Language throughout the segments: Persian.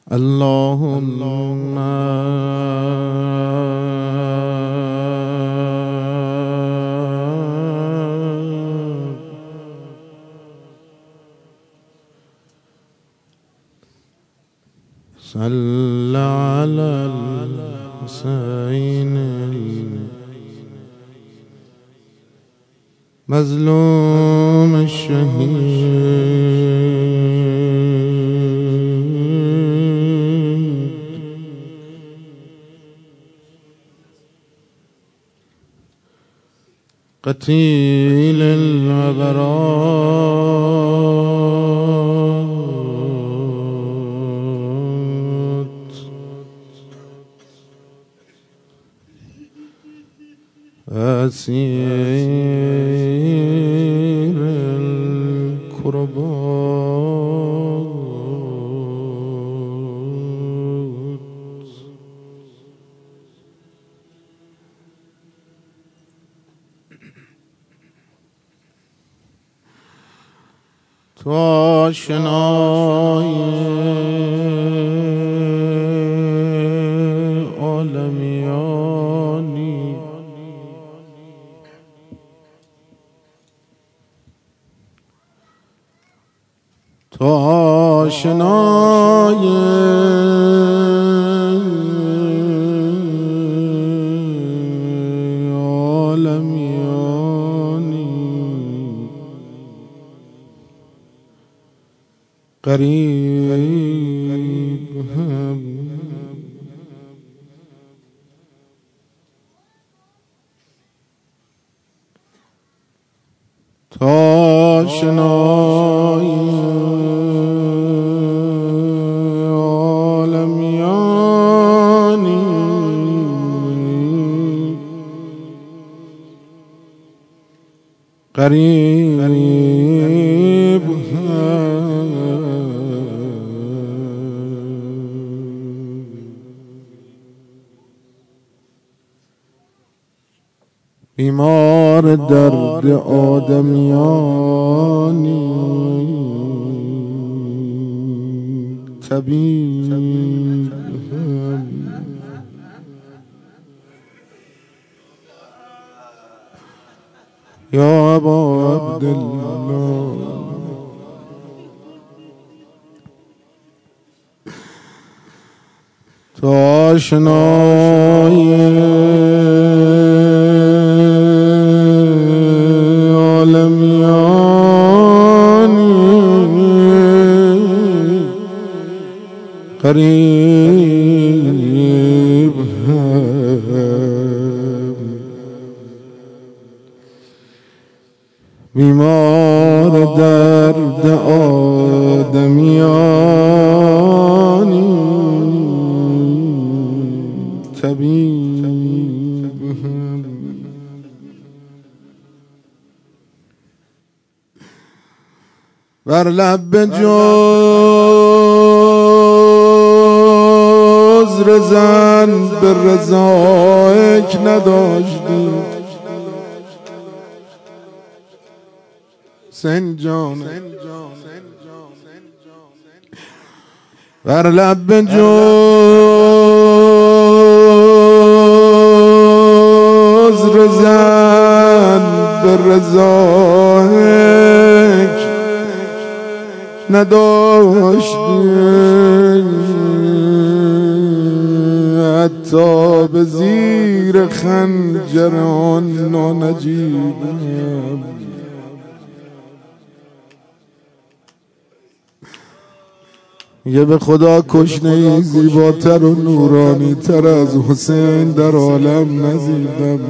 اللهم صل على الحسين المظلوم الشهيد قتيل العبرات أسير الكربات تو آشنای عالمیانی تو آشنای عالمیانی قریب هم تو آشنای عالمیانی قریب بیمار درد آدمیانی طبیب هم یا ابا عبدالله تو آشنای عالمیانی قریب هم بیمار درد آدمیانی طبیب هم بر لب جز رزن به رضایک نداشتی سنجان بر لب جز رزن به رضایک نداشتی حتی به زیر خنجر آن نانجیبم یه به خدا کشنه‌ای زیباتر و نورانی تر از حسین در عالم ندیدم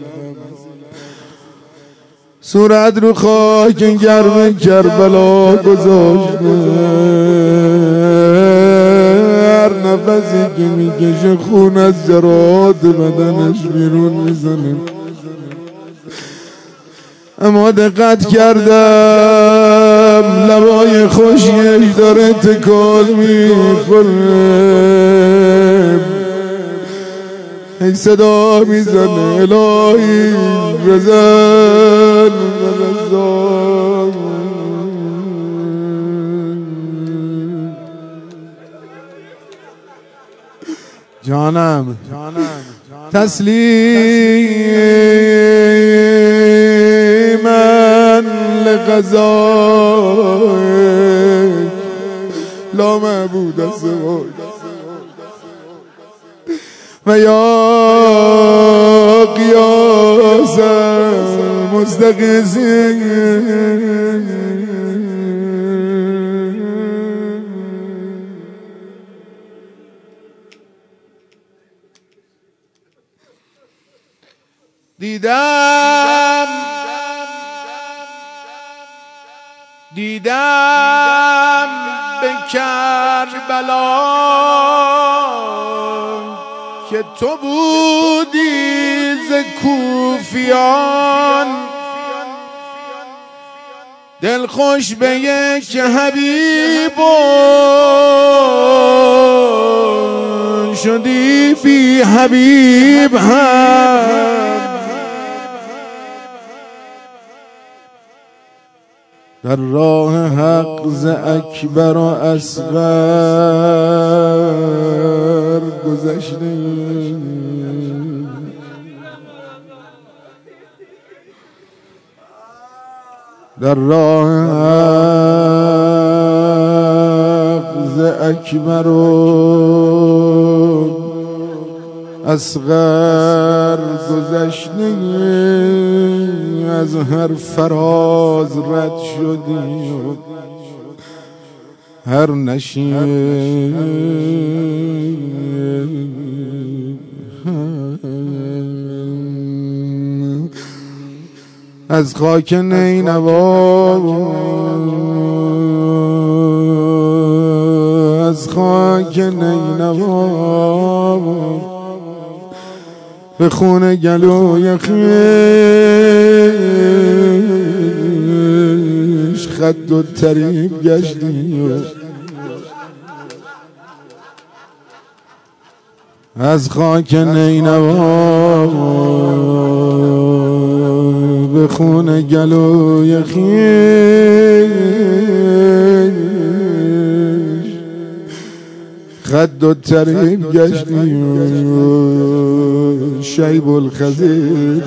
صورت رو خاک گرم کربلا گذاشته هر نفسی که میکشه خون از جراحات بدنش بیرون میزنه اما دقت کردم لبای خوشیش داره تکان میخوره این صدا میزنه الهی رزن جانم تسلیما لقضائک لا معبود سواک و یا قیاس مستقیسین دیدم به کربلا که تو بودی ز کوفیان دل خوش به یک حبیب شدی بی حبیب هم در راه حق ز اکبر و اصغر گذشته در راه حق ز اکبر و اصغر گذشته از هر فراز رد شدی و هر نشین از خاک نینوا از خاک نینوا به خون گلوی خویش خد و طریب گشتی از خاک نینوا به خون گلوی خویش خد و طریب گشتی شیب الخزیب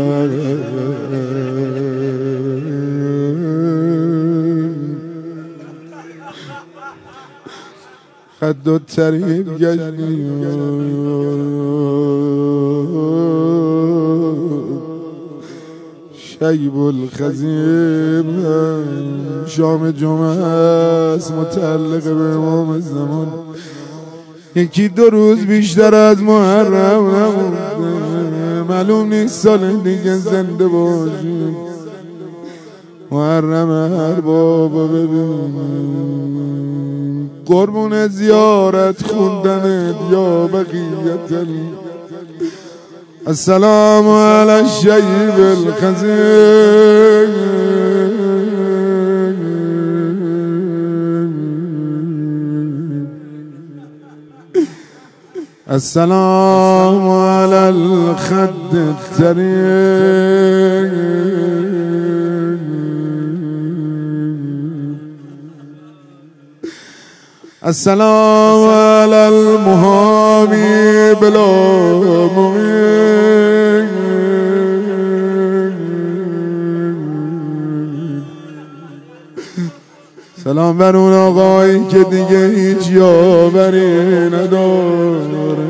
خد و طریب گشتی شیب الخزیب شام جمعه است متعلق به امام زمان یکی دو روز بیشتر از محرم نمونده معلوم نیست سال دیگه زنده باشیم محرم هر بابا ببینیم قربون زیارت خوندنت یا بقیت السلام علی الشیب الخزیب السلام على الخد الطريق السلام على المحامي بلا مغيب سلام بر اون آقایی که دیگه هیچ یاوری نداره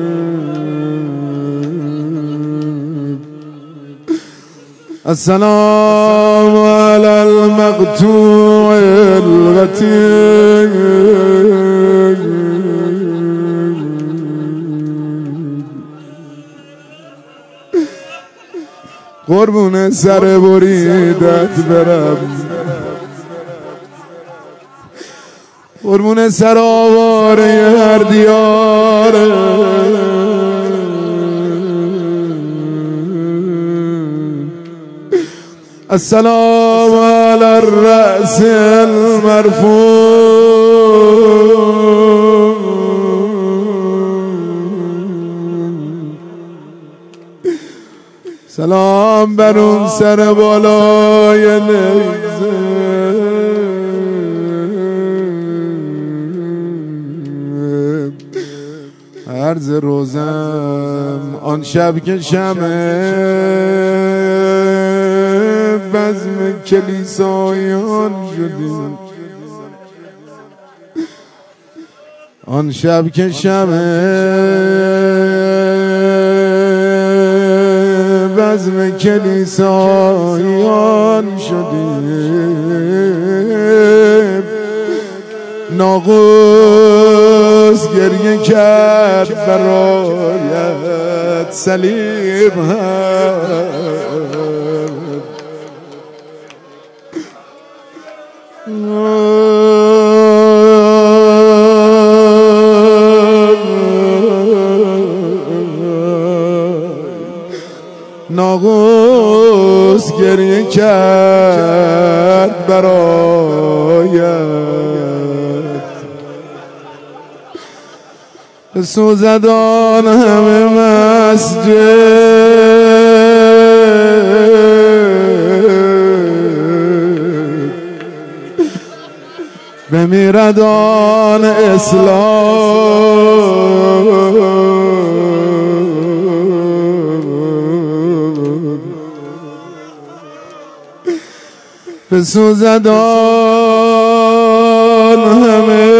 السلام على المقطوع الغتيب قربون سر بریدت برم قربون سر آواره هر دیاره السلام على الرأس المرفوع سلام بر اون سر بالای نیزه عرض روزم آن شب که شمع بزم کلیسایان شدیم، آن شب که شمع بزم کلیسایان شدیم، ناقوس گریه کرد برایت صلیب ناقوس گریه کرد برایت، سوزدان همه مسجد بمیرد آن اسلام، بسوزد آن همه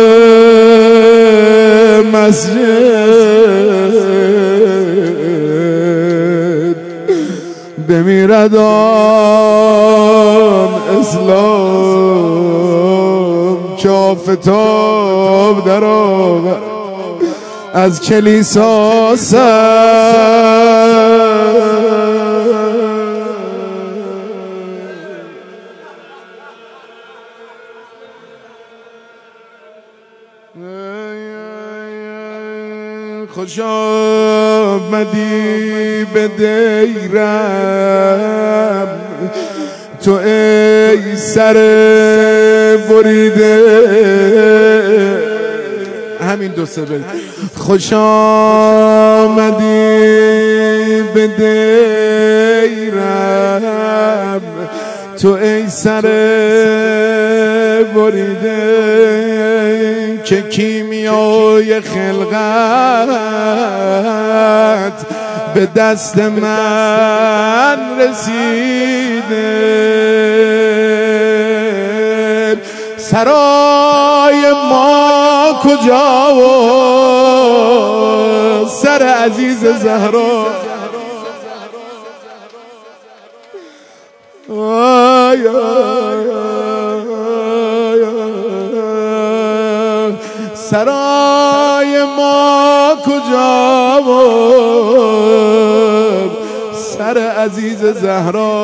مسجد بمیرد آن اسلام، که آفتاب در آورد از کلیسا خوش آمدی به دیرم تو ای سر بریده، همین دو سه بیت. خوش آمدی به دیرم تو ای سر بریده، که کیمیای خلقت به دست من رسیده، سرای ما کجا و سر عزیز زهرا، سرای ما کجا و سر عزیز زهرا،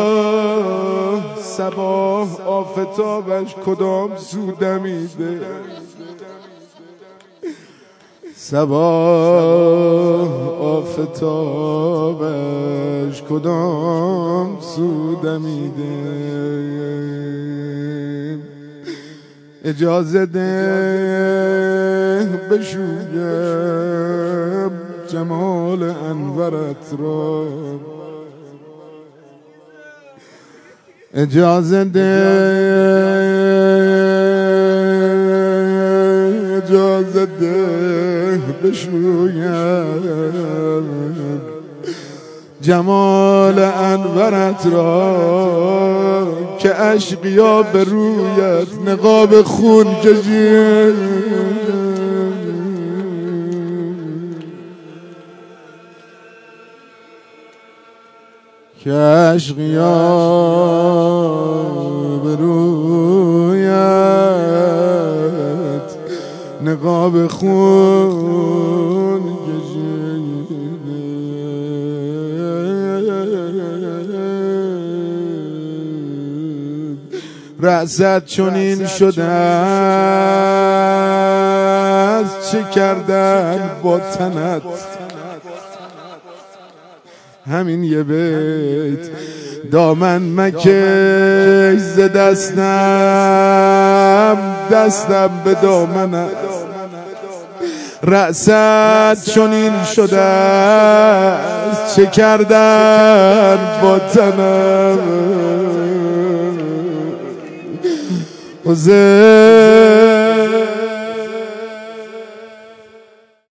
صباح آفتابش کدام سو دمیده، صباح آفتابش کدام سو دمیده، اجازه ده بشویم جمال انورت را، اجازه ده بشویم جمال انورت را، که عشقیا به رویت نقاب خون کشید، که عشقیا به رویت نقاب خون کشید، رأست چنین شده است چه کردن با تنت، همین یه بیت دامن مکش ز دستم به دامنت، رأست چنین شده است چه کردن با تنم، حسین